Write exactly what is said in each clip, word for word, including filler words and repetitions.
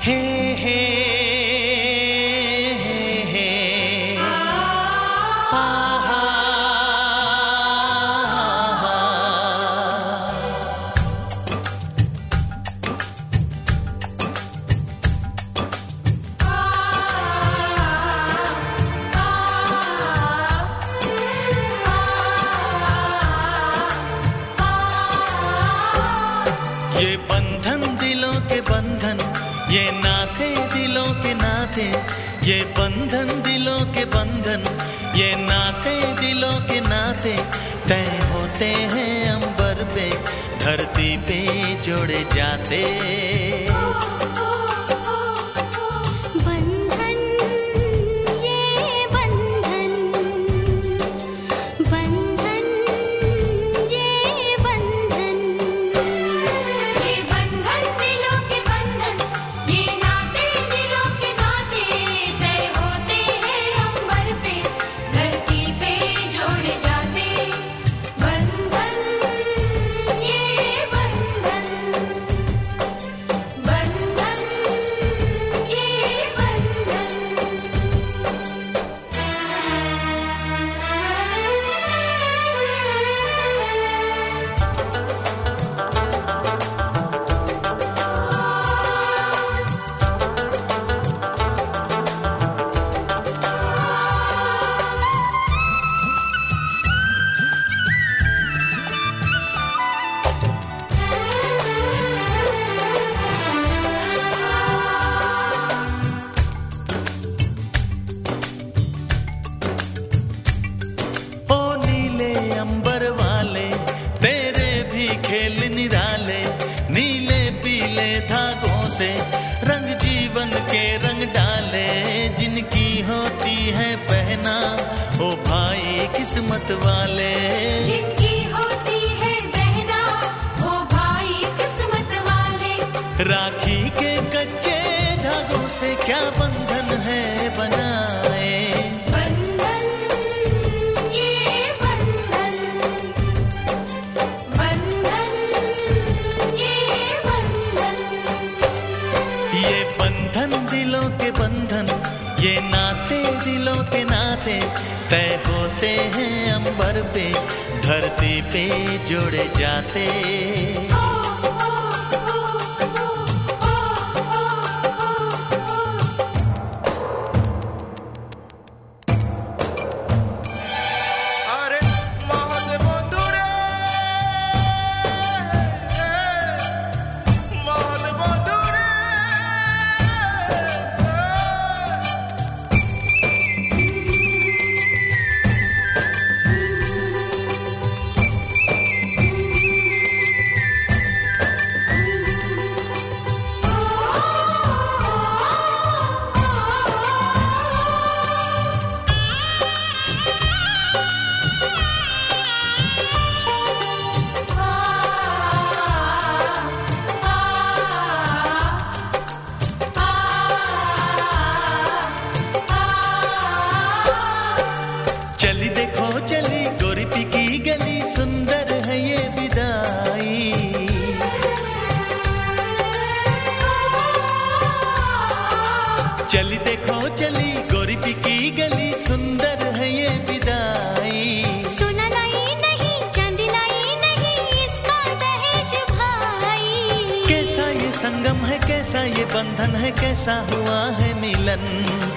हे हे हे हे हा हा ये बंधन दिलों के बंधन, ये नाते दिलों के नाते, ये बंधन दिलों के बंधन, ये नाते दिलों के नाते तय होते हैं अंबर पे, धरती पे जोड़े जाते। खेल निराले नीले पीले धागों से रंग जीवन के रंग डाले, जिनकी होती है पहना ओ भाई किस्मत वाले, जिनकी होती है बहना ओ भाई किस्मत वाले। राखी के कच्चे धागों से क्या बंधन है बनाए, ये बंधन दिलों के बंधन, ये नाते दिलों के नाते तय होते हैं अंबर पे, धरती पे जोड़े जाते। चली देखो चली गोरी पी की गली, सुंदर है ये विदाई। चली देखो चली गोरी पी की गली, सुंदर है ये विदाई। सोना लाई नहीं चांदी लाई नहीं, इसका दहेज भाई। कैसा ये संगम है, कैसा ये बंधन है, कैसा हुआ है मिलन,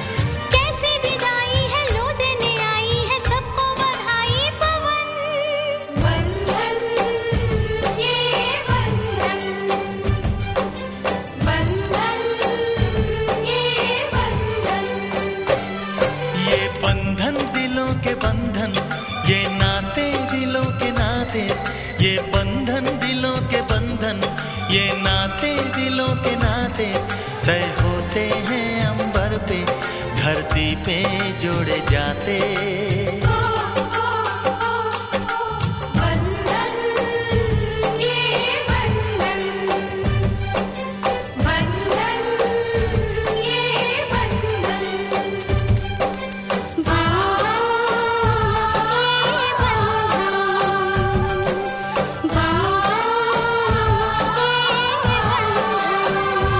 ये नाते दिलों के नाते, ये बंधन दिलों के बंधन, ये नाते दिलों के नाते तय होते हैं अंबर पे, धरती पे जोड़े जाते।